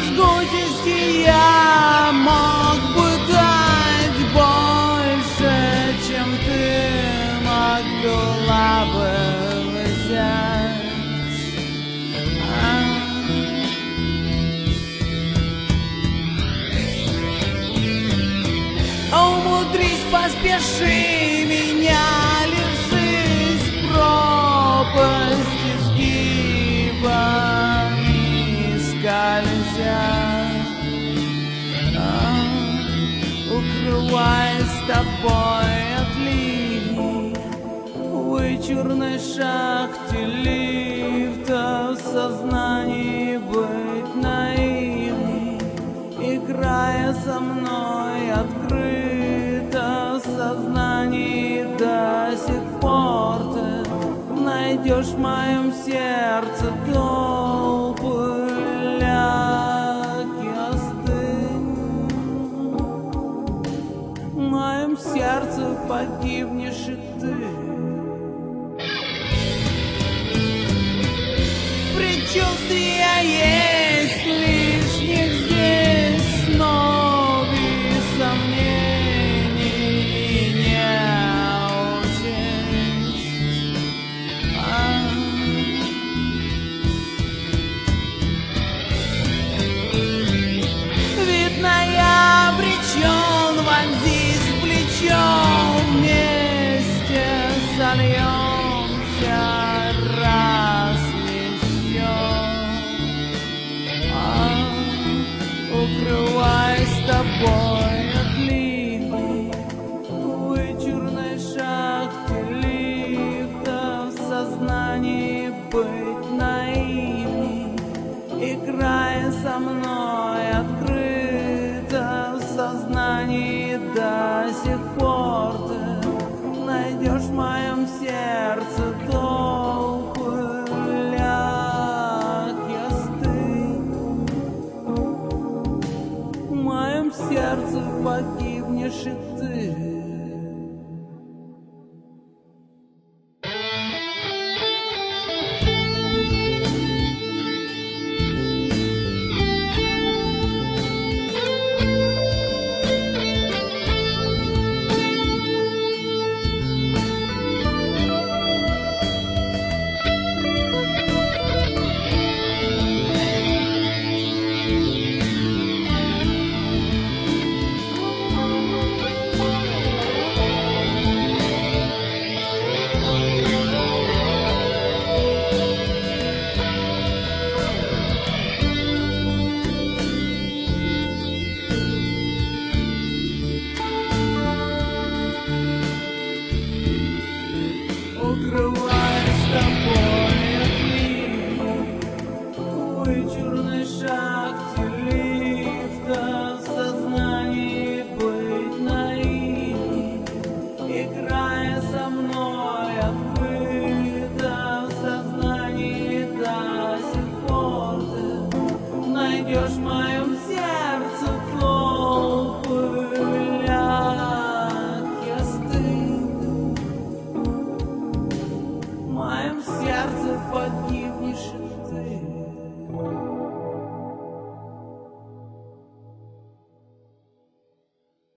жгучести я мог бы дать больше, чем ты могла бы взять. Умудрись, поспеши меня, лишись пропасти сгибами скользя. Укрываясь с тобой от ливней, в вычурной шахте лифта, в сознании быть наивней, играя со мной открыто, в сознании до сих пор ты найдешь в моем сердце толпы. Ляг и остынь, в моем сердце погибнешь и ты. Предчувствия есть лишних здесь снов и сомнений не учесть. Видно, я обречен, вонзись в плечо, вместе сольемся раз еще. Укрываясь с тобой от ливней, в вычурной шахте лифта, в сознании быть наивней, играя со мной открыто, в сознании до сих пор ты найдешь в моем сердце толпы. Ляг и остынь, в моем сердце погибнешь и ты.